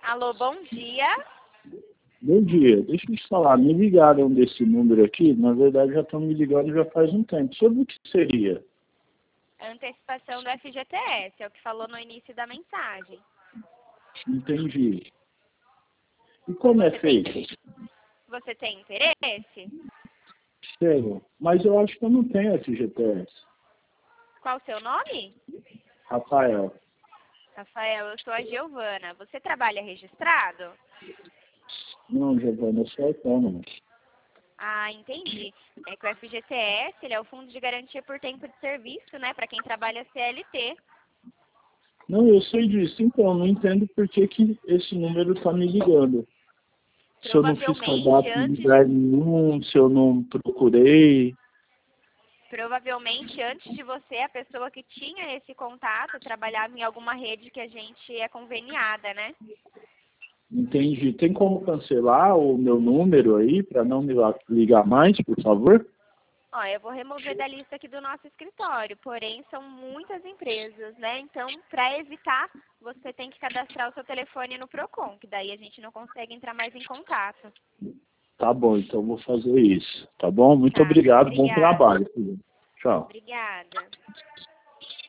Alô, bom dia. Bom dia, deixa eu te falar, me ligaram desse número aqui, na verdade já estão me ligando já faz um tempo. Sobre o que seria? Antecipação do FGTS, é o que falou no início da mensagem. Entendi. E como é feito? Você tem interesse? Tenho, mas eu acho que eu não tenho FGTS. Qual o seu nome? Rafael. Rafael, eu sou a Giovana. Você trabalha registrado? Não, Giovana, eu sou autônomo. Ah, entendi. É que o FGTS, ele é o Fundo de Garantia por Tempo de Serviço, né, para quem trabalha CLT. Não, eu sei disso, então eu não entendo por que esse número está me ligando. Se eu não fiz cadastro em lugar nenhum, se eu não procurei. Provavelmente, antes de você, a pessoa que tinha esse contato trabalhava em alguma rede que a gente é conveniada, né? Entendi. Tem como cancelar o meu número aí para não me ligar mais, por favor? Ó, eu vou remover da lista aqui do nosso escritório, porém são muitas empresas, né? Então, para evitar, você tem que cadastrar o seu telefone no Procon, que daí a gente não consegue entrar mais em contato. Tá bom, então vou fazer isso. Tá bom? Muito Tá, obrigado, bom obrigada. trabalho. Tchau. Obrigada.